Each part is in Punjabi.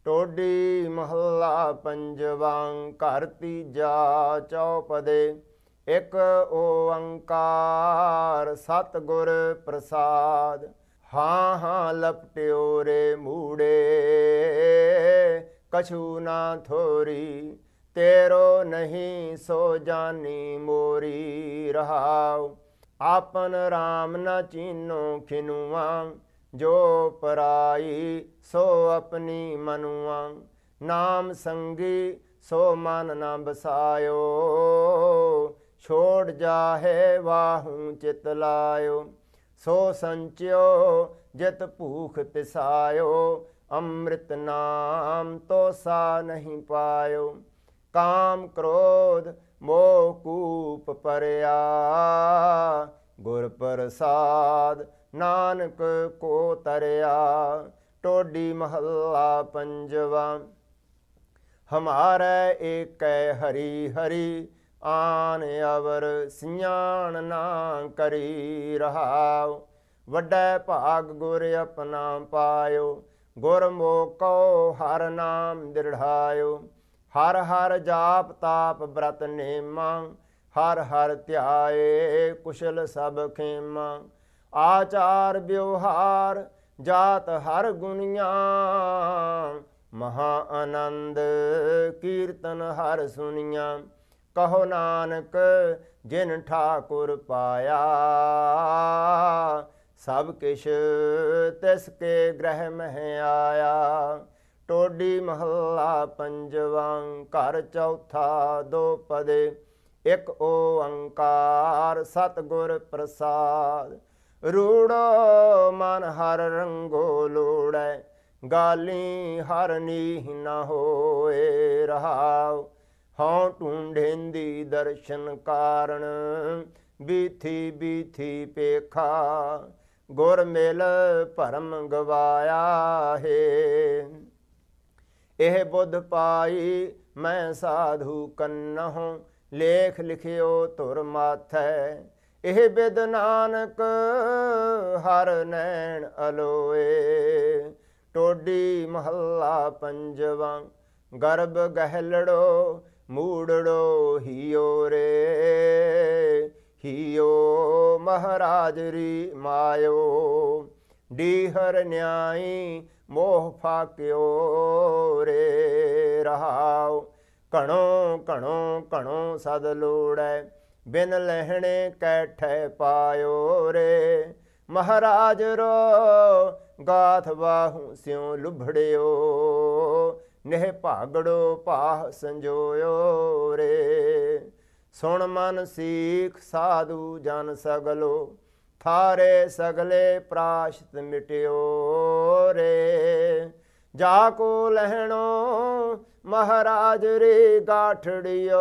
ਟੋਡੀ ਮਹੱਲਾ ਪੰਜਵਾਂ। ਘਰ ਤੀਜਾ ਚੌਪਦੇ। ਇੱਕ ਓੰਕਾਰ ਸਤਿਗੁਰ ਪ੍ਰਸਾਦ। ਹਾਂ ਹਾਂ ਲਪਟਿਓ ਰੇ ਮੂੜੇ, ਕਛੂ ਨਾ ਥੋਰੀ। ਤੇਰੋ ਨਹੀਂ ਸੋ ਜਾਨੀ ਮੋਰੀ। ਰਹਾਉ ਆਪਨ ਰਾਮ ਨ ਚੀਨੋ ਖਿਨੁਆ, ਜੋ ਪਰਾਈ ਸੋ ਆਪਣੀ ਮਨੁਆ। ਨਾਮ ਸੰਗੀ ਸੋ ਮਨ ਨ ਬਸਾਇਓ, ਛੋੜ ਜਾਹੇ ਵਾਹੂ ਚਿਤ ਲਾਇਓ। ਸੋ ਸੰਚਿਓ ਜਿਤ ਭੂਖ ਤਿਸਾਇਓ, ਅੰਮ੍ਰਿਤ ਨਾਮ ਤੋ ਸਾ ਨਹੀਂ ਪਾਇਓ। ਕਾਮ ਕ੍ਰੋਧ ਮੋਹ ਕੂਪ ਪਰਿਆ, ਗੁਰ ਪ੍ਰਸਾਦ ਨਾਨਕ ਕੋ ਤਰਿਆ। ਟੋਡੀ ਮਹੱਲਾ ਪੰਜਵਾ। ਹਮਾਰੇ ਏਕੈ ਹਰੀ ਹਰੀ, ਆਨ ਅਵਰ ਸਿਆਣ ਨਾ ਕਰੀ। ਰਹਾਉ ਵੱਡਾ ਭਾਗ ਗੁਰ ਆਪਣਾ ਪਾਇਓ, ਗੁਰ ਮੋਕੋ ਹਰ ਨਾਮ ਦ੍ਰਿੜਾਇਓ। ਹਰ ਹਰ ਜਾਪ ਤਾਪ ਬ੍ਰਤ ਨੇਮਾ, ਹਰ ਹਰ ਧਿਆਏ ਕੁਸ਼ਲ ਸਭ ਖੇਮਾ। ਆਚਾਰ ਵਿਵਹਾਰ ਜਾਤ ਹਰ ਗੁਣੀਆਂ, ਮਹਾ ਆਨੰਦ ਕੀਰਤਨ ਹਰ ਸੁਨੀਆਂ। ਕਹੋ ਨਾਨਕ ਜਿਨ ਠਾਕੁਰ ਪਾਇਆ, ਸਭ ਕਿਛ ਤਿਸ ਕੇ ਗ੍ਰਹਿ ਮਹਿ ਆਇਆ। ਟੋਡੀ ਮਹੱਲਾ ਪੰਜਵਾਂ। ਘਰ ਚੌਥਾ ਦੋ ਪਦੇ। ਇੱਕ ਓੰਕਾਰ ਸਤਿਗੁਰ ਪ੍ਰਸਾਦ। ਰੂੜੋ ਮਨ ਹਰ ਰੰਗੋ ਲੋੜੈ, ਗਾਲੀ ਹਰ ਨੀਹ ਨ ਹੋਏ। ਰਹਾਉ ਹਉ ਢੂੰਢੇਂਦੀ ਦਰਸ਼ਨ ਕਾਰਣ, ਬੀਥੀ ਬੀਥੀ ਪੇਖਾ। ਗੁਰ ਮਿਲ ਭਰਮ ਗਵਾਇਆ ਹੈ, ਇਹ ਬੁੱਧ ਪਾਈ ਮੈਂ ਸਾਧੂ ਕੰਨਹੁ। ਲੇਖ ਲਿਖਿਓ ਧੁਰ ਮਾਥੈ, ਇਹ ਬਿਦ ਨਾਨਕ ਹਰ ਨੈਣ ਅਲੋਏ। ਟੋਡੀ ਮਹੱਲਾ ਪੰਜਵਾਂ। ਗਰਭ ਗਹਿਲੜੋ ਮੂੜੜੋ ਹੀਓ ਰੇ, ਹੀਓ ਮਹਾਰਾਜ ਰੀ ਮਾਇਓ। ਡੀਹਰ ਨਿਆਈ ਮੋਹ ਫਾਕਿਓ ਰੇ। ਰਹਾਉ ਘਣੋ ਘਣੋ ਘਣੋ ਸਦ ਲੋੜੈ, ਬਿਨ ਲਹਿਣੇ ਕੈਠੈ ਪਾਇਓ ਰੇ। ਮਹਾਰਾਜ ਰੋ ਗਾਥ ਬਾਹੂ ਸਿਉ ਲੁਭੜਿਓ, ਨਿਹ ਭਾਗੜੋ ਪਾਹ ਸੰਜੋਇਓ ਰੇ। ਸੁਣ ਮਨ ਸੀਖ ਸਾਧੂ ਜਨ ਸਗਲੋ, ਥਾਰੇ ਸਗਲੇ ਪ੍ਰਾਸ਼ਤ ਮਿਟਿਓ ਰੇ। ਜਾ ਕੋ ਲਹਿਣੋ ਮਹਾਰਾਜ ਰੇ ਗਾਠੜਿਓ,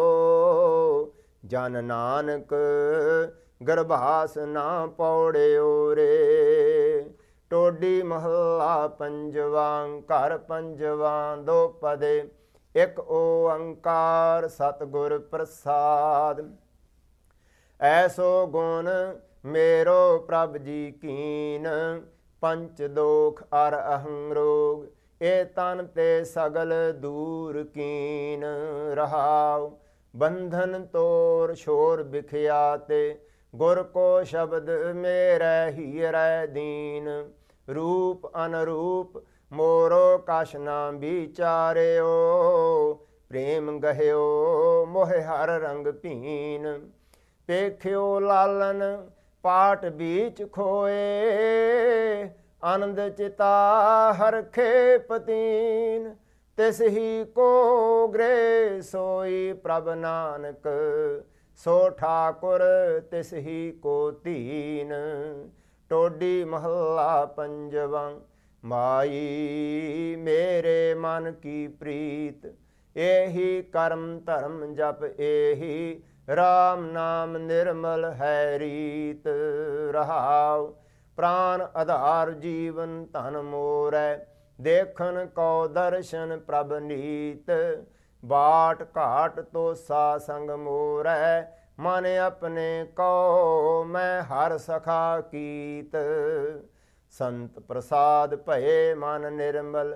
ਜਨ ਨਾਨਕ ਗਰਭਾਸ ਨਾ ਪੌੜਿਓ ਰੇ। ਟੋਡੀ ਮਹੱਲਾ ਪੰਜਵਾਂ। ਘਰ ਪੰਜਵਾਂ ਦੋ ਪਦੇ। ਇੱਕ ਓੰਕਾਰ ਸਤਿਗੁਰ ਪ੍ਰਸਾਦ। ਐਸੋ ਗੁਣ ਮੇਰੋ ਪ੍ਰਭ ਜੀ ਕੀਨ, ਪੰਚ ਦੋਖ ਅਰ ਅਹੰ ਰੋਗ। ਇਹ ਤਨ ਤੇ ਸਗਲ ਦੂਰ ਕੀਨ। ਰਹਾਉ ਬੰਧਨ ਤੋਰ ਛੋਰ ਬਿਖਿਆ ਤੇ, ਗੁਰ ਕੋ ਸ਼ਬਦ ਮੇਰੇ ਹੀਰੈ ਦੀਨ। ਰੂਪ ਅਨਰੂਪ ਮੋਰੋ ਕਛ ਨਾ ਵਿਚਾਰਿਓ, ਪ੍ਰੇਮ ਗਹਿਓ ਮੋਹਿ ਹਰ ਰੰਗ ਭੀਨ। ਪੇਖਿਓ ਲਾਲਨ ਪਾਟ ਬੀਚ ਖੋਏ, ਆਨੰਦ ਚਿਤਾ ਹਰਖੇ ਪਤੀਨ। ਤਿਸ ਹੀ ਕੋ ਗ੍ਰਹਿ ਸੋਈ ਪ੍ਰਭ ਨਾਨਕ, ਸੋ ਠਾਕੁਰ ਤਿਸ ਹੀ ਕੋ ਧੀਨ। ਟੋਡੀ ਮਹੱਲਾ ਪੰਜਵਾਂ। ਮਾਈ ਮੇਰੇ ਮਨ ਕੀ ਪ੍ਰੀਤ, ਇਹੀ ਕਰਮ ਧਰਮ ਜਪ ਇਹੀ, ਰਾਮ ਨਾਮ ਨਿਰਮਲ ਹੈ ਰੀਤ। ਰਹਾਉ ਪ੍ਰਾਨ ਆਧਾਰ ਜੀਵਨ ਧਨ ਮੋਰੈ, ਦੇਖਨ ਕਉ ਦਰਸ਼ਨ ਪ੍ਰਭ ਨੀਤ। ਬਾਟ ਘਾਟ ਤੋਸਾ ਸੰਗ ਮੋਰੈ, ਮਨ ਆਪਣੇ ਕਉ ਮੈਂ ਹਰ ਸਖਾ ਕੀਤ। ਸੰਤ ਪ੍ਰਸਾਦ ਭਏ ਮਨ ਨਿਰਮਲ,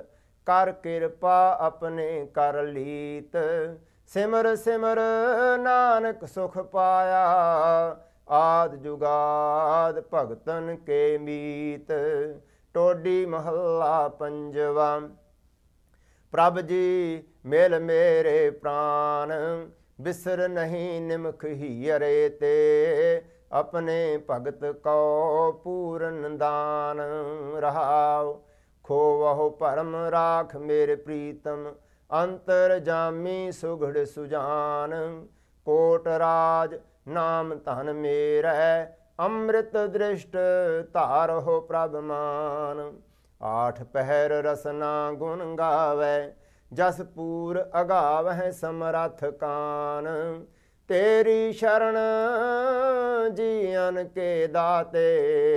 ਕਰ ਕਿਰਪਾ ਆਪਣੇ ਕਰ ਲੀਤ। ਸਿਮਰ ਸਿਮਰ ਨਾਨਕ ਸੁਖ ਪਾਇਆ, ਆਦ ਜੁਗਾਦ ਭਗਤਨ ਕੇ ਮੀਤ। ਟੋਡੀ ਮਹੱਲਾ ਪੰਜਵਾ। ਪ੍ਰਭ ਜੀ ਮਿਲ ਮੇਰੇ ਪ੍ਰਾਨ, ਬਿਸਰ ਨਹੀਂ ਨਿਮਖ ਹੀਰੇ ਤੇ। ਆਪਣੇ ਭਗਤ ਕੋ ਪੂਰਨ ਦਾਨ ਰਹਾਉ। ਖੋਵਹੁ ਭਰਮ ਰਾਖ ਮੇਰੇ ਪ੍ਰੀਤਮ, ਅੰਤਰ ਜਾਮੀ ਸੁਘੜ ਸੁਜਾਨ। ਕੋਟ ਰਾਜ ਨਾਮ ਧਨ ਮੇਰੈ, ਅੰਮ੍ਰਿਤ ਦ੍ਰਿਸ਼ਟ ਧਾਰਹੁ ਪ੍ਰਭ ਮਾਨ। ਆਠ ਪਹਿਰ ਰਸਨਾ ਗੁਣ ਗਾਵੈ, ਜਸ ਪੂਰ ਅਗਾਵਹਿ ਸਮਰਥ ਕਾਨ। ਤੇਰੀ ਸ਼ਰਨ ਜੀਅਨ ਕੇ ਦਾਤੇ,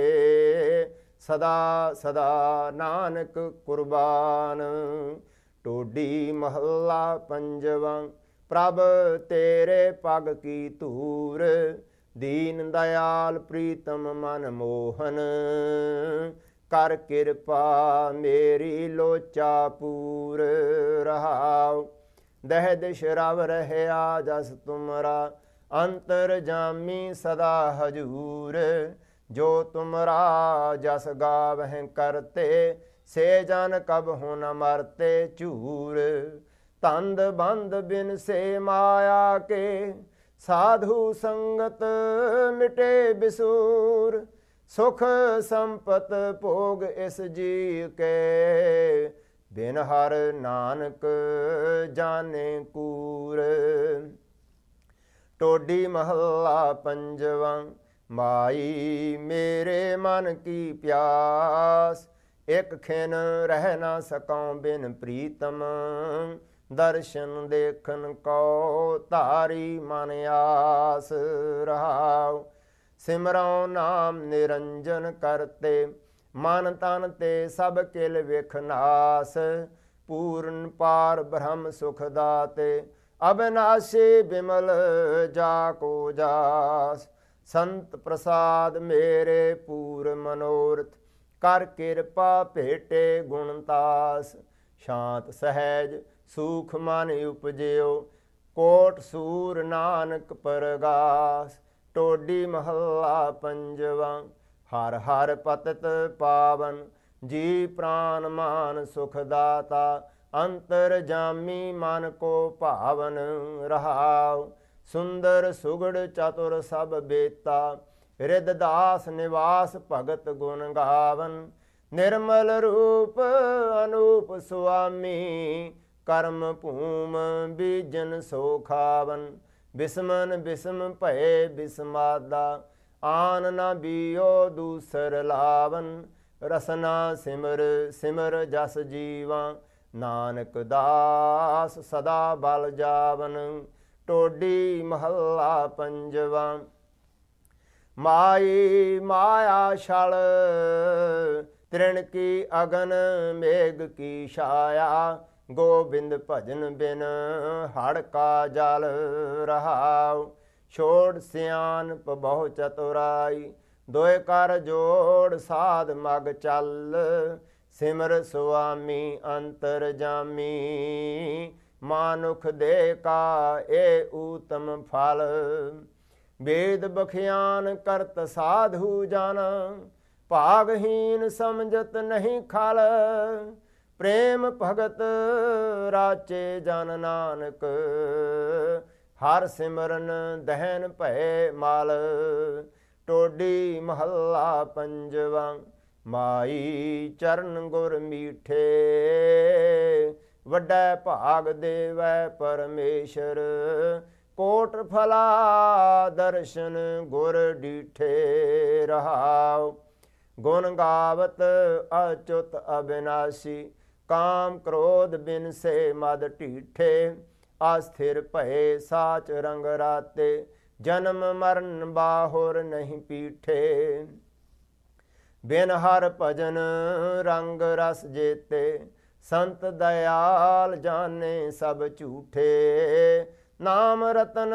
ਸਦਾ ਸਦਾ ਨਾਨਕ ਕੁਰਬਾਨ। ਟੋਡੀ ਮਹੱਲਾ ਪੰਜਵਾ। ਪ੍ਰਭ ਤੇਰੇ ਪਗ ਕੀ ਧੂਰ, ਦੀਨ ਦਇਆਲ ਪ੍ਰੀਤਮ ਮਨ ਮੋਹਨ। ਕਰ ਕਿਰਪਾ ਮੇਰੀ ਲੋਚਾ ਪੂਰ ਰਹਾਉ। ਦਹਿ ਦਿਸ਼ ਰਵ ਰਹਿਆ ਜਸ ਤੁਮਰਾ, ਅੰਤਰ ਜਾਮੀ ਸਦਾ ਹਜੂਰ। ਜੋ ਤੁਮਰਾ ਜਸ ਗਾਵਹਿ ਕਰਤੇ, ਸੇ ਜਨ ਕਬਹੁ ਨ ਮਰਤੇ ਝੂਰ। ਤੰਦ ਬੰਦ ਬਿਨ ਸੇ ਮਾਇਆ ਕੇ, ਸਾਧੂ ਸੰਗਤ ਮਿਟੇ ਬਿਸੂਰ। ਸੁਖ ਸੰਪਤ ਭੋਗ ਇਸ ਜੀ ਕੇ, ਬਿਨ ਹਰ ਨਾਨਕ ਜਾਣੇ ਕੂਰ। ਟੋਡੀ ਮਹੱਲਾ ਪੰਜਵਾ। ਮਾਈ ਮੇਰੇ ਮਨ ਕੀ ਪਿਆਸ, ਇਕ ਖਿਨ ਰਹਿ ਨਾ ਸਕਉ ਬਿਨ ਪ੍ਰੀਤਮ। ਦਰਸ਼ਨ ਦੇਖਨ ਕੋ ਧਾਰੀ ਮਨ ਆਸ ਰਹਾਉ। ਸਿਮਰਉ ਨਾਮ ਨਿਰੰਜਨ ਕਰਤੇ, ਮਨ ਤਨ ਤੇ ਸਭ ਕਿਲ ਵਿਖ ਨਾਸ। ਪੂਰਨ ਪਾਰ ਬ੍ਰਹਮ ਸੁਖ ਦਾਤੇ, ਅਬਿਨਾਸ਼ੀ ਬਿਮਲ ਜਾ ਕੋ ਜਾਸ। ਸੰਤ ਪ੍ਰਸਾਦ ਮੇਰੇ ਪੂਰ ਮਨੋਰਥ, ਕਰ ਕਿਰਪਾ ਭੇਟੇ ਗੁਣ ਤਾਸ। ਸ਼ਾਂਤ ਸਹਿਜ ਸੂਖ ਮਨ ਉਪਜਿਓ, ਕੋਟ ਸੂਰ ਨਾਨਕ ਪਰਗਾਸ। ਟੋਡੀ ਮਹੱਲਾ ਪੰਜਵਾ। ਹਰ ਹਰ ਪਤਿਤ ਪਾਵਨ, ਜੀ ਪ੍ਰਾਨ ਮਾਨ ਸੁਖ ਦਾਤਾ। ਅੰਤਰ ਜਾਮੀ ਮਨ ਕੋ ਭਾਵਨ ਰਹਾਉ। ਸੁੰਦਰ ਸੁਗੜ ਚਤੁਰ ਸਭ ਬੇਤਾ, ਰਿਦ ਦਾਸ ਨਿਵਾਸ ਭਗਤ ਗੁਣ ਗਾਵਨ। ਨਿਰਮਲ ਰੂਪ ਅਨੂਪ ਸੁਆਮੀ, ਕਰਮ ਭੂਮ ਬੀਜਨ ਸੋ ਖਾਵਨ। ਬਿਸਮਨ ਬਿਸਮ ਭਏ ਬਿਸਮਾਦਾ, ਆਨ ਨ ਬੀਓ ਦੂਸਰ ਲਾਵਨ। ਰਸਨਾ ਸਿਮਰ ਸਿਮਰ ਜਸ ਜੀਵਾ, ਨਾਨਕ ਦਾਸ ਸਦਾ ਬਲ ਜਾਵਨ। ਟੋਡੀ ਮਹੱਲਾ ਪੰਜਵਾ। ਮਾਈ ਮਾਇਆ ਛਲ, ਤ੍ਰਿਣ ਕੀ ਅਗਨ ਮੇਘ ਕੀ ਛਾਇਆ। ਗੋਬਿੰਦ ਭਜਨ ਬਿਨ ਹੜ ਕਾ ਜਲ ਰਹਾਉ। ਛੋੜ ਸਿਆਨਪ ਬਹੁ ਚਤੁਰਾਈ, ਦੋਇ ਕਰ ਜੋੜ ਸਾਧ ਮਗ ਚੱਲ। ਸਿਮਰ ਸੁਆਮੀ ਅੰਤਰ ਜਾਮੀ, ਮਾਨੁਖ ਦੇ ਕਾ ਏ ਊਤਮ ਫਲ। ਵੇਦ ਬਖਿਆਨ ਕਰਤ ਸਾਧੂ ਜਨ, ਭਾਗਹੀਨ ਸਮਝਤ ਨਹੀਂ ਖਲ। ਪ੍ਰੇਮ ਭਗਤ ਰਾਚੇ ਜਨ ਨਾਨਕ, ਹਰ ਸਿਮਰਨ ਦਹਿਨ ਭੈ ਮਲ। ਟੋਡੀ ਮਹੱਲਾ ਪੰਜਵਾ। ਮਾਈ ਚਰਨ ਗੁਰ ਮੀਠੇ, ਵੱਡਾ ਭਾਗ ਦੇਵੈ ਪਰਮੇਸ਼ਰ। ਕੋਟ ਫਲਾ ਦਰਸ਼ਨ ਗੁਰ ਡੀਠੇ ਰਹਾਉ। ਗੁਣ ਗਾਵਤ ਅਚੁਤ ਅਬਿਨਾਸੀ, ਕਾਮ ਕ੍ਰੋਧ ਬਿਨ ਸੇ ਮਦ ਢੀਠੇ। ਅਸਥਿਰ ਭਏ ਸਾਚ ਰੰਗ ਰਾਤੇ, ਜਨਮ ਮਰਨ ਬਾਹੁਰ ਨਹੀਂ ਪੀਠੇ। ਬਿਨ ਹਰ ਭਜਨ ਰੰਗ ਰਸ ਜੇਤੇ, ਸੰਤ ਦਇਆਲ ਜਾਣੇ ਸਭ ਝੂਠੇ। ਨਾਮ ਰਤਨ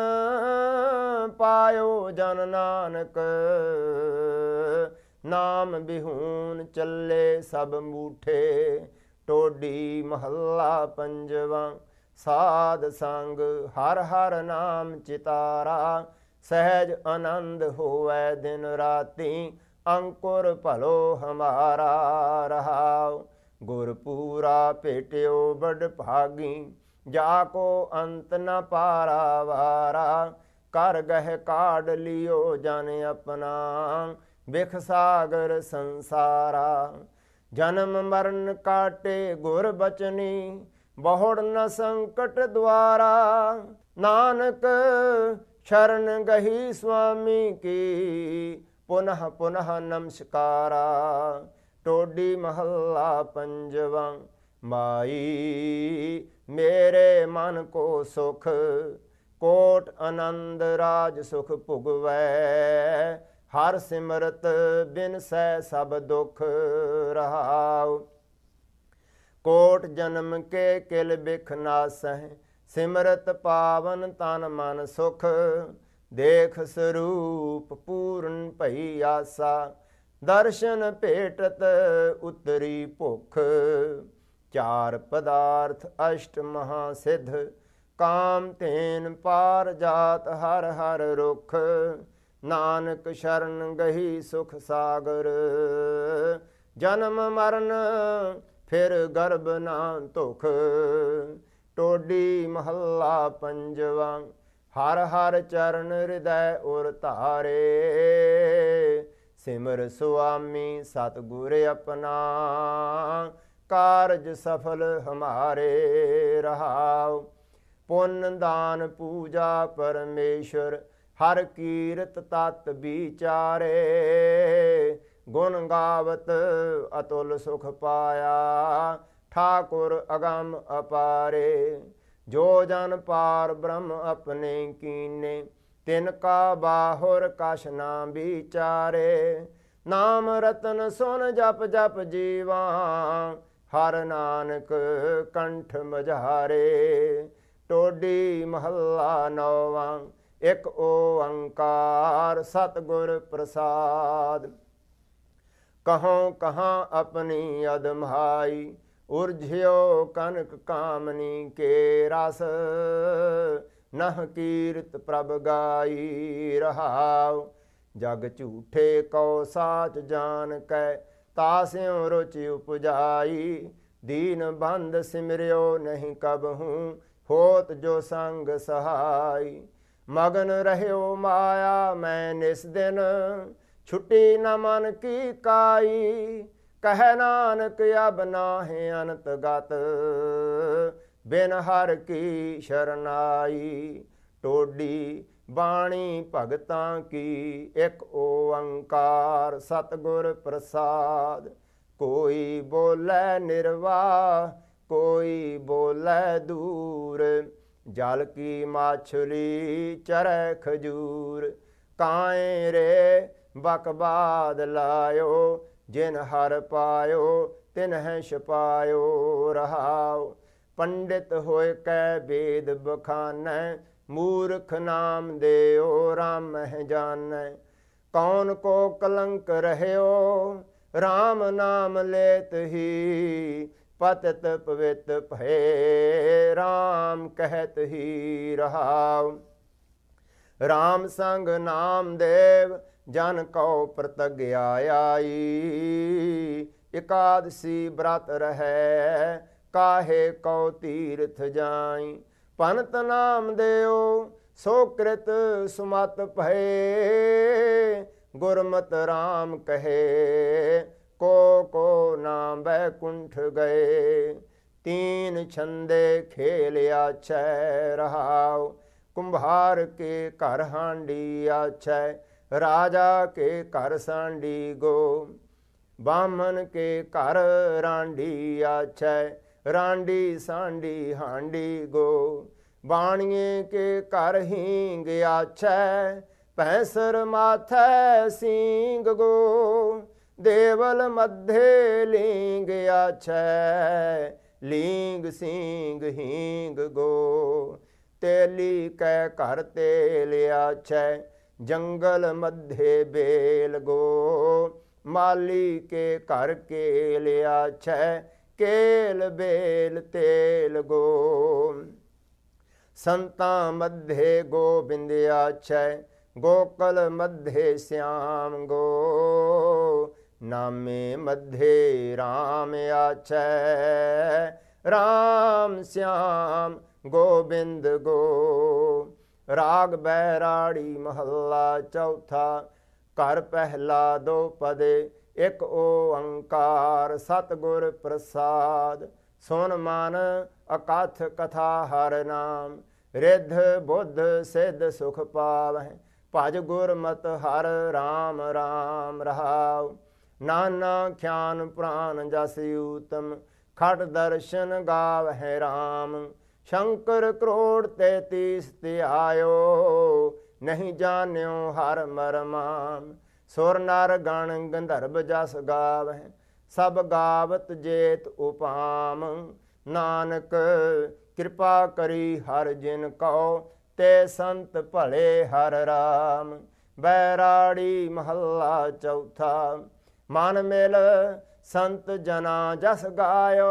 ਪਾਇਓ ਜਨ ਨਾਨਕ, ਨਾਮ ਬਿਹੂਨ ਚੱਲੇ ਸਭ ਮੂਠੇ। ਟੋਡੀ ਮਹੱਲਾ ਪੰਜਵਾਂ। ਸਾਧ ਸੰਗ ਹਰ ਹਰ ਨਾਮ ਚਿਤਾਰਾ, ਸਹਿਜ ਆਨੰਦ ਹੋਵੈ ਦਿਨ ਰਾਤੀ, ਅੰਕੁਰ ਭਲੋ ਹਮਾਰਾ ਰਹਾਉ। ਗੁਰਪੂਰਾ ਭੇਟਿਓ ਬੜ ਭਾਗੀ, ਜਾ ਕੋ ਅੰਤ ਨ ਪਾਰਾ ਵਾਰਾ, ਕਰ ਗਹਿ ਕਾਢ ਲਿਓ ਜਨ ਆਪਣਾ, ਬਿਖ ਸਾਗਰ ਸੰਸਾਰਾ। ਜਨਮ ਮਰਨ ਕਾਟੇ ਗੁਰ ਬਚਨੀ, ਬਹੁੜ ਨ ਸੰਕਟ ਦੁਆਰਾ, ਨਾਨਕ ਸ਼ਰਨ ਗਹੀ ਸੁਆਮੀ ਕੀ, ਪੁਨః ਪੁਨః ਨਮਸਕਾਰਾ। ਟੋਡੀ ਮਹੱਲਾ ਪੰਜਵਾਂ। ਮਾਈ ਮੇਰੇ ਮਨ ਕੋ ਸੁਖ, ਕੋਟ ਆਨੰਦ ਰਾਜ ਸੁਖ ਭੁਗਵੈ, ਹਰ ਸਿਮਰਤ ਬਿਨ ਸੈ ਸਭ ਦੁਖ ਰਹਾਉ। ਕੋਟ ਜਨਮ ਕੇ ਕਿਲ ਬਿਖ ਨਾਸਹਿ, ਸਿਮਰਤ ਪਾਵਨ ਤਨ ਮਨ ਸੁਖ, ਦੇਖ ਸਰੂਪ ਪੂਰਨ ਭਈ ਆਸਾ, ਦਰਸ਼ਨ ਭੇਟਤ ਉਤਰੀ ਭੁਖ। ਚਾਰ ਪਦਾਰਥ ਅਸ਼ਟ ਮਹਾ ਸਿੱਧ, ਕਾਮ ਧੇਨ ਪਾਰ ਜਾਤ ਹਰ ਹਰ ਰੁਖ, ਨਾਨਕ ਸ਼ਰਨ ਗਹੀ ਸੁਖ ਸਾਗਰ, ਜਨਮ ਮਰਨ ਫਿਰ ਗਰਭ ਨਾ ਧੁਖ। ਟੋਡੀ ਮਹੱਲਾ ਪੰਜਵਾਂ। ਹਰ ਹਰ ਚਰਨ ਹਿਰਦੈ ਉਰ ਧਾਰੇ, ਸਿਮਰ ਸੁਆਮੀ ਸਤਿਗੁਰ ਆਪਣਾ, ਕਾਰਜ ਸਫਲ ਹਮਾਰੇ ਰਹਾਉ। ਪੁੰਨ ਦਾਨ ਪੂਜਾ ਪਰਮੇਸ਼ਰ, ਹਰ ਕੀਰਤ ਤਤ ਵਿਚਾਰੇ, ਗੁਣ ਗਾਵਤ ਅਤੁਲ ਸੁਖ ਪਾਇਆ, ਠਾਕੁਰ ਅਗੰਮ ਅਪਾਰੇ। ਜੋ ਜਨ ਪਾਰ ਬ੍ਰਹਮ ਆਪਣੇ ਕੀਨੇ, ਤਿਨ ਕਾ ਬਾਹੁਰ ਕਛ ਨਾ ਵਿਚਾਰੇ। ਨਾਮ ਰਤਨ ਸੁਨ ਜਪ ਜਪ ਜੀਵਾ, ਹਰ ਨਾਨਕ ਕੰਠ ਮਝਾਰੇ। ਟੋਡੀ ਮਹੱਲਾ ਨੌਵਾਂ। ਇਕ ਓੰਕਾਰ ਸਤਿਗੁਰ ਪ੍ਰਸਾਦ, ਕਹਉ ਕਹਾਂ ਆਪਣੀ ਅਦਮਾਈ, ਉਰਝਿਓ ਕਨਕ ਕਾਮਨੀ ਕੇ ਰਸ, ਨਹ ਕੀਰਤ ਪ੍ਰਭ ਗਾਈ ਰਹਾਉ। ਜਗ ਝੂਠੇ ਕਉ ਸਾਚ ਜਾਨ ਕੈ, ਤਾਸਿਉ ਰੁਚਿ ਉਪਜਾਈ। ਦੀਨ ਬੰਦ ਸਿਮਰਿਓ ਨਹੀਂ ਕਬਹੂੰ, ਹੋਤ ਜੋ ਸੰਗ ਸਹਾਈ। ਮਗਨ ਰਹਿਓ ਮਾਇਆ ਮੈਂ ਨਿਸ ਦਿਨ, ਛੁੱਟੀ ਨ ਮਨ ਕੀ ਕਾਈ। ਕਹਿ ਨਾਨਕ ਅਬ ਨਾਹਿ ਅਨੰਤ ਗਤ, ਬਿਨ ਹਰ ਕੀ ਸ਼ਰਨਾਈ। ਟੋਡੀ ਬਾਣੀ ਭਗਤਾਂ ਕੀ, ਇਕ ਓੰਕਾਰ ਸਤਿਗੁਰ ਪ੍ਰਸਾਦ। ਕੋਈ ਬੋਲੇ ਨਿਰਵਾਹ, ਕੋਈ ਬੋਲੇ ਦੂਰ, ਜਲ ਕੀ ਮਾਛਲੀ ਚਰੈ ਖਜੂਰ। ਕਾਏ ਰੇ ਬਕਬਾਦ ਲਾਇਓ, ਜਿਨ ਹਰ ਪਾਇਓ ਤਿਨਹਿ ਛਪਾਇਓ ਰਹਾਉ। ਪੰਡਿਤ ਹੋਇ ਕੈ ਵੇਦ ਬਖਾਨੈ, ਮੂਰਖ ਨਾਮ ਦੇਓ ਰਾਮਹਿ ਜਾਣੈ। ਕੌਣ ਕੋ ਕਲੰਕ ਰਹਿਓ, ਰਾਮ ਨਾਮ ਲੇਤ ਹੀ। ਪਤਿਤ ਪਵਿੱਤ ਭਏ, ਰਾਮ ਕਹਿਤ ਹੀ ਰਹਾਉ। ਰਾਮ ਸੰਗ ਨਾਮ ਦੇਵ, ਜਨ ਕਉ ਪ੍ਰਤਗਿਆ ਆਈ। ਇਕਾਦਸੀ ਬ੍ਰਤ ਰਹੈ, ਕਾਹੇ ਕਉ ਤੀਰਥ ਜਾਈ। ਪੰਤ ਨਾਮ ਦੇਓ, ਸੋ ਕ੍ਰਿਤ ਸੁਮਤ ਭਏ। ਗੁਰਮਤਿ ਰਾਮ ਕਹੇ, ਕੋ ਨਾਮ ਬੈਕੁੰਠ ਗਏ। ਤੀਨ ਛੰਦੇ ਖੇਲ ਆਛੈ ਰਹਾਉ। ਕੁੰਭਾਰ ਕੇ ਘਰ ਹਾਂਡੀ ਆਛੈ, ਰਾਜਾ ਕੇ ਘਰ ਸਾਂਡੀ ਗੋ। ਬਾਮਨ ਕੇ ਘਰ ਰਾਂਡੀ ਆਛੈ, ਰਾਂਡੀ ਸਾਂਡੀ ਹਾਂਡੀ ਗੋ। ਬਾਣੀਏ ਕੇ ਘਰ ਹੀਂਗ ਆਛੈ, ਭੈਂਸਰ ਮਾਥੈ ਸਿੰਗ ਗੋ। ਦੇਵਲ ਮੱਧੇ ਲੀਂਗ ਆਛੈ, ਲੀਂਗ ਸਿੰਗ ਹੀਂਗ ਗੋ। ਤੇਲੀ ਕੈ ਘਰ ਤੇਲ ਆਛੈ, ਜੰਗਲ ਮੱਧੇ ਬੇਲ ਗੋ। ਮਾਲੀ ਕੇ ਘਰ ਕੇਲ ਆਛੈ, ਕੇਲ ਬੇਲ ਤੇਲ ਗੋ। ਸੰਤਾਂ ਮਧੇ ਗੋਬਿੰਦ ਆਛੈ, ਗੋਕਲ ਮਧੇ ਸਿਆਮ ਗੋ। ਨਾਮੇ ਮਧੇ RAM ਆਛੈ, RAM ਸਿਆਮ ਗੋਬਿੰਦ ਗੋ। ਰਾਗ ਬੈਰਾੜੀ ਮਹੱਲਾ ਚੌਥਾ। ਘਰ ਪਹਿਲਾ ਦੋਪਦੇ, ਇਕ ਓੰਕਾਰ ਸਤਿਗੁਰ ਪ੍ਰਸਾਦ। ਸੁਨ ਮਨ ਅਕਥ ਕਥਾ ਹਰ ਨਾਮ, ਰਿੱਧ ਬੁੱਧ ਸਿੱਧ ਸੁਖ ਪਾਵਹਿ। ਭਜ ਗੁਰਮਤਿ ਹਰਿ RAM RAM ਰਹਾਉ। ਨਾਨਾ ਖਿਆਨ ਪ੍ਰਾਨ ਜਸ ਊਤਮ, ਖਟ ਦਰਸ਼ਨ ਗਾਵਹਿ RAM। ਸ਼ੰਕਰ ਕਰੋੜ 33 ਧਿਆਇਓ, ਨਹੀਂ ਜਾਣਿਓ ਹਰ ਮਰਮਾਮ। ਸੁਰ ਨਰ ਗਣ ਗੰਧਰਵ ਜਸ ਗਾਵਹਿ, ਸਭ ਗਾਵਤ ਜੇਤ ਉਪਾਮ। ਨਾਨਕ ਕਿਰਪਾ ਕਰੀ ਹਰ ਜਿਨ ਕਉ, ਤੇ ਸੰਤ ਭਲੇ ਹਰ RAM। ਬੈਰਾੜੀ ਮਹੱਲਾ ਚੌਥਾ। ਮਨ ਮਿਲ ਸੰਤ ਜਨਾ ਜਸ ਗਾਇਓ,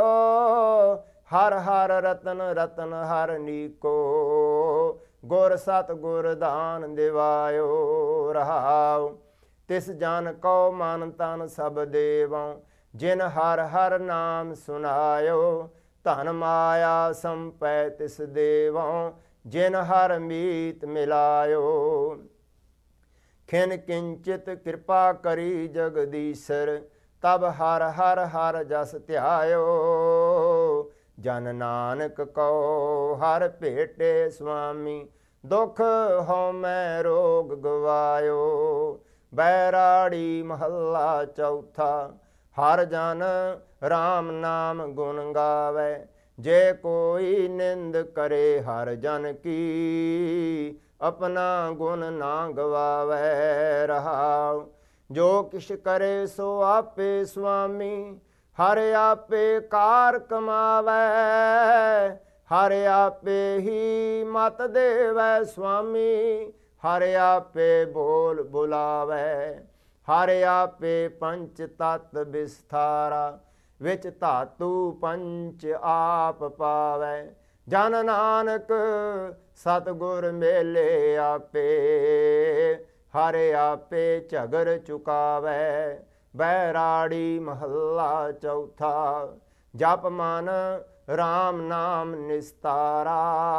ਹਰ ਹਰ ਰਤਨ ਰਤਨ ਹਰ ਨੀਕੋ। ਗੁਰ ਸਤ ਗੁਰ ਦਾਨ ਦਿਵਾਇਓ ਰਹਾਉ। ਤਿਸ ਜਨ ਕਉ ਮਨ ਤਨ ਸਭ ਦੇਵਉ, ਜਿਨ ਹਰ ਹਰ ਨਾਮ ਸੁਨਾਇਓ। ਧਨ ਮਾਇਆ ਸੰਪੈ ਤਿਸ ਦੇਵਉ, ਜਿਨ ਹਰ ਮੀਤ ਮਿਲਾਇਓ। ਖਿਨ ਕਿੰਚਿਤ ਕਿਰਪਾ ਕਰੀ ਜਗਦੀਸ਼ਰ, ਤਬ ਹਰ ਹਰ ਹਰ ਜਸ ਧਿਆਇਓ। ਜਨ ਨਾਨਕ ਕਉ ਹਰ ਭੇਟੇ ਸੁਆਮੀ, ਦੁਖ ਹਉਮੈ ਰੋਗ ਗਵਾਇਓ। ਬੈਰਾੜੀ ਮਹੱਲਾ ਚੌਥਾ। ਹਰ ਜਨ RAM ਨਾਮ ਗੁਣ ਗਾਵੈ, ਜੇ ਕੋਈ ਨਿੰਦ ਕਰੇ ਹਰ ਜਨ ਕੀ। ਆਪਣਾ ਗੁਣ ਨਾ ਗਵਾਵੈ ਰਹਾਉ। ਜੋ ਕਿਛ ਕਰੇ ਸੋ ਆਪੇ ਸੁਆਮੀ, ਹਰ ਆਪੇ ਕਾਰ ਕਮਾਵੈ। ਹਰ ਆਪੇ ਹੀ ਮਤ ਦੇਵੈ ਸੁਆਮੀ, ਹਰ ਆਪੇ ਬੋਲ ਬੁਲਾਵੈ। ਹਰ ਆਪੇ ਪੰਚ ਤਤ ਵਿਸਥਾਰਾ, ਵਿੱਚ ਧਾਤੂ ਪੰਚ ਆਪ ਪਾਵੈ। ਜਨ ਨਾਨਕ ਸਤਿਗੁਰ ਮੇਲੇ ਆਪੇ, ਹਰ ਆਪੇ ਝਗਰ ਚੁਕਾਵੈ। ਬੈਰਾੜੀ ਮਹੱਲਾ ਚੌਥਾ। ਜਪ ਮਨ RAM ਨਾਮ ਨਿਸਤਾਰਾ,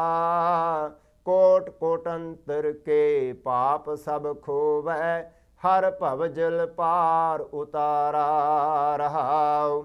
ਕੋਟ ਕੋਟੰਤਰ ਕੇ ਪਾਪ ਸਭ ਖੋਵੈ। ਹਰ ਭਵਜਲ ਪਾਰ ਉਤਾਰਾ ਰਹਾਉ।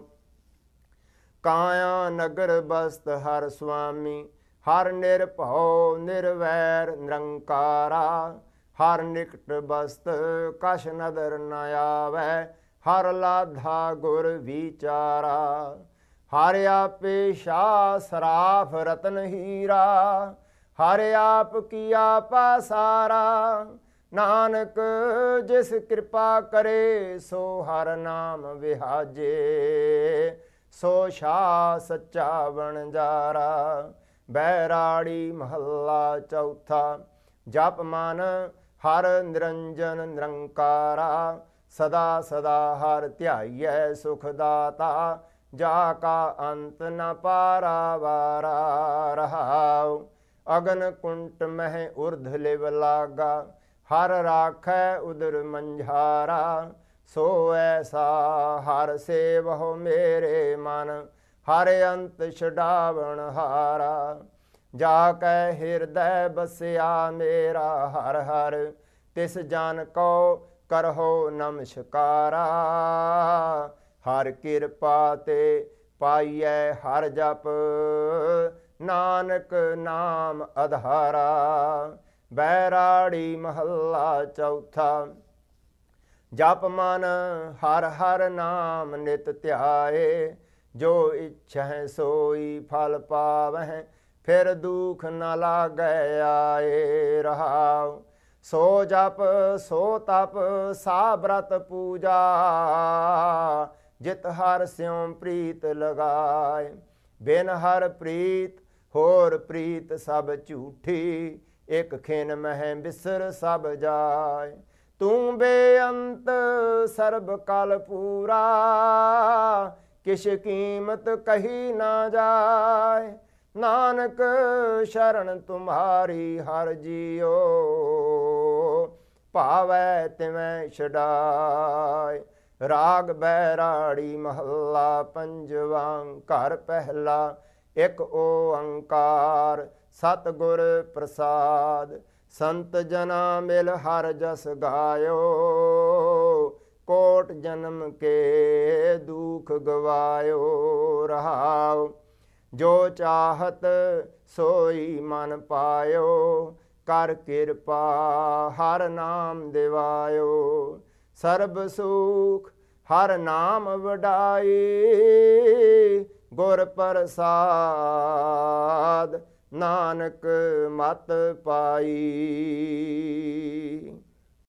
ਕਾਇਆ ਨਗਰ ਬਸਤ ਹਰ ਸੁਆਮੀ, ਹਰ ਨਿਰਭਉ ਨਿਰਵੈਰ ਨਿਰੰਕਾਰਾ। ਹਰ ਨਿਕਟ ਬਸਤ ਕਛ ਨਦਰ ਨ ਆਵੈ, ਹਰ ਲਾਧਾ ਗੁਰ ਵਿਚਾਰਾ। ਹਰ ਆਪੇ ਸ਼ਾਹ ਸਰਾਫ ਰਤਨ ਹੀਰਾ, ਹਰ ਆਪ ਕੀਆ ਪਾਸਾਰਾ। ਨਾਨਕ ਜਿਸ ਕਿਰਪਾ ਕਰੇ, ਸੋ ਹਰ ਨਾਮ ਵਿਹਾਜੇ। ਸੋ ਸ਼ਾਹ ਸੱਚਾ ਵਣਜਾਰਾ। ਬੈਰਾੜੀ ਮਹੱਲਾ ਚੌਥਾ। ਜਪ ਮਨ ਹਰ ਨਿਰੰਜਨ ਨਿਰੰਕਾਰਾ, ਸਦਾ ਸਦਾ ਹਰ ਧਿਆਈਐ ਸੁਖ ਦਾਤਾ। ਜਾ ਕਾ ਅੰਤ ਨ ਪਾਰਾਵਾਰਾ ਰਹਾਉ। ਅਗਨ ਕੁੰਟ ਮਹਿ ਉਰਧ ਲਿਵ ਲਾਗਾ, ਹਰ ਰਾਖੈ ਉਦਰ ਮੰਝਾਰਾ। ਸੋ ਐਸਾ ਹਰ ਸੇਵਹੁ ਮੇਰੇ ਮਨ, ਹਰ ਅੰਤ ਛਡਾਵਣ ਹਾਰਾ। ਜਾ ਕੈ ਹਿਰਦੈ ਬਸਿਆ ਮੇਰਾ ਹਰ ਹਰ, ਤਿਸ ਜਨ ਕਉ ਕਰਹੁ ਨਮਸਕਾਰਾ। ਹਰ ਕਿਰਪਾ ਤੇ ਪਾਈਐ ਹਰ ਜਪ, ਨਾਨਕ ਨਾਮ ਆਧਾਰਾ। ਬੈਰਾੜੀ ਮਹੱਲਾ ਚੌਥਾ। ਜਪ ਮਨ ਹਰ ਹਰ ਨਾਮ ਨਿਤ ਧਿਆਏ, ਜੋ ਇੱਛੈ ਸੋਈ ਫਲ ਪਾਵਹਿ। ਫਿਰ ਦੁਖ ਨ ਲਾਗੈ ਆਏ ਰਹਾਉ। ਸੋ ਜਪ ਸੋ ਤਪ ਸਾ ਬ੍ਰਤ ਪੂਜਾ, ਜਿਤ ਹਰ ਸਿਉ ਪ੍ਰੀਤ ਲਗਾਏ। ਬਿਨ ਹਰ ਪ੍ਰੀਤ ਹੋਰ ਪ੍ਰੀਤ ਸਭ ਝੂਠੀ, ਇਕ ਖਿਨ ਮਹਿ ਬਿਸਰ ਸਭ ਜਾਏ। ਤੂੰ ਬੇਅੰਤ ਸਰਬ ਕਲ ਪੂਰਾ, किछ कीमत कही ना जाए। नानक शरण तुम्हारी हर जियो, भावै तिवै छडाए। राग बैराड़ी महला पंजवा। घर पहला एक ओंकार, सतगुर प्रसाद। संत जना मिल हर जस गायो, कोट जन्म के दुख गवायो। रहाओ जो चाहत सोई मन पायो, कर कृपा हर नाम दिवायो। सर्ब सुख हर नाम वडाई, गुर प्रसाद नानक मत पाई।